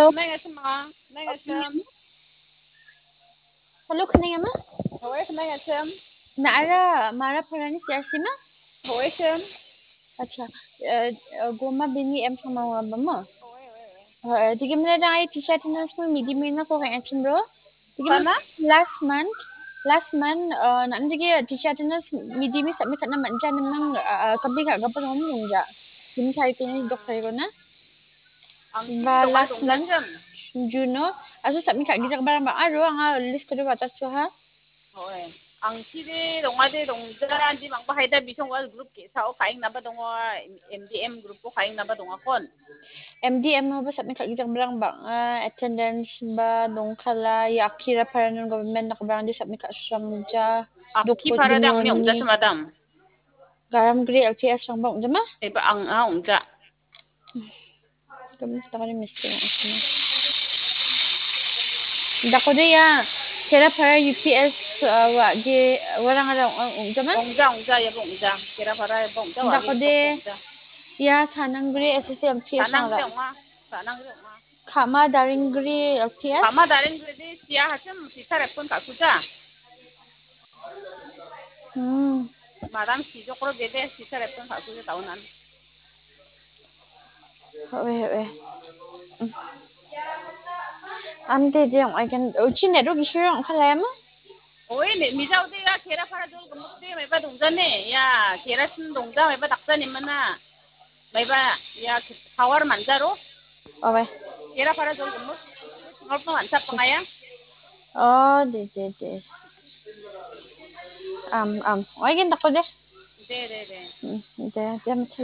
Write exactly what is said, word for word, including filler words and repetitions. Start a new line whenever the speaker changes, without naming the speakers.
Hello.
Knayasma, Nayasam,
Hello, kanayama?
Hoy, Knayasam,
Naara Mara Parani Siarsima?
Hoy, Sam,
अच्छा अ, अ, गोमा बिनी M समावा बमा
Hoy, Hoy,
tigi mena dai t-shirt na smo midi mena ko kaya chimbro tigi mo
Sana?
last month last month uh, nan tigi t-shirt na midi mi sa mi kana manja namang uh, kabi ka gapa ngom nungja dim thai kini dok thai ko na
Ang
ba
kiri dongan
last month
dongjasam.
Juno aso sa mi ka gijak barang ba aro nga list ko ba tatso ha
Hoy, ang kiri dongade dongja di mang bahayda bisongwa group ke sao kaing naba dongwa M D M group ko kaing naba donga kon.
M D M mo ba sa mi ka gijak barang ba uh, attendance ba dong kala yakira para ng government nakabarang di sa mi ka sangja
Aki
dukot
para dang mi
demoni
ongjasam madam.
garam gri L P S sang bang jama
Eba ang ah ongja.
kamusta ka ni mister ng asma dako de ya kera para U P S uh, wa ge wala nga raw ang jama
Ongja ongja ya ongja. Kira para ya ongja wagi
dako de
tok ongja.
ya sanang gri S S L P S sang
Sanang
ra
re onga, sanang re onga.
khama daring gri L P S
Kama daring grede siya hasem sisa repon kakuja.
hmm
Madam si jokro dede sisa repon kakuja tahunan.
we we ante de I can uchi ne ro gishiram khala ma
Oye, misal dia kira para dulu kemudian mereka dongja nih, ya kira sen dongja mereka taksa nih mana, mereka ya kawar manjaro,
owe
kira para dulu kemud, tinggal pengancap pengayang,
oh de de de am am I can dako de
deh deh deh.
de de